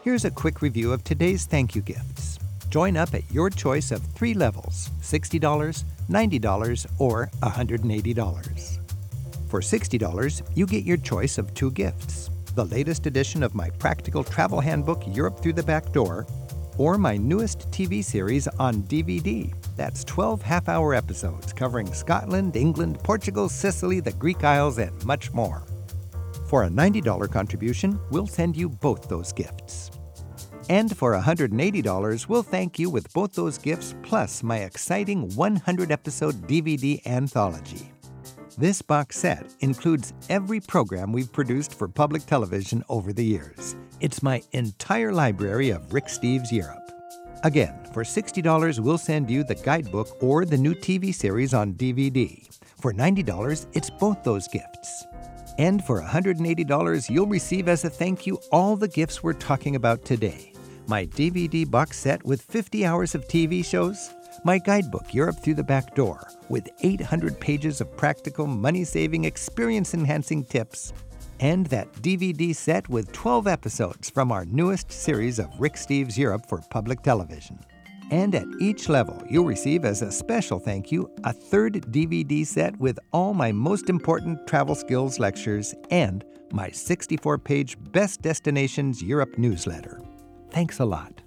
Here's a quick review of today's thank you gifts. Join up at your choice of 3 levels, $60, $90, or $180. For $60, you get your choice of 2 gifts: the latest edition of my practical travel handbook, Europe Through the Back Door, or my newest TV series on DVD. That's 12 half-hour episodes covering Scotland, England, Portugal, Sicily, the Greek Isles, and much more. For a $90 contribution, we'll send you both those gifts. And for $180, we'll thank you with both those gifts plus my exciting 100-episode DVD anthology. This box set includes every program we've produced for public television over the years. It's my entire library of Rick Steves Europe. Again, for $60, we'll send you the guidebook or the new TV series on DVD. For $90, it's both those gifts. And for $180, you'll receive as a thank you all the gifts we're talking about today. My DVD box set with 50 hours of TV shows, my guidebook, Europe Through the Back Door, with 800 pages of practical, money-saving, experience-enhancing tips, and that DVD set with 12 episodes from our newest series of Rick Steves Europe for public television. And at each level, you'll receive as a special thank you a 3rd DVD set with all my most important travel skills lectures and my 64-page Best Destinations Europe newsletter. Thanks a lot.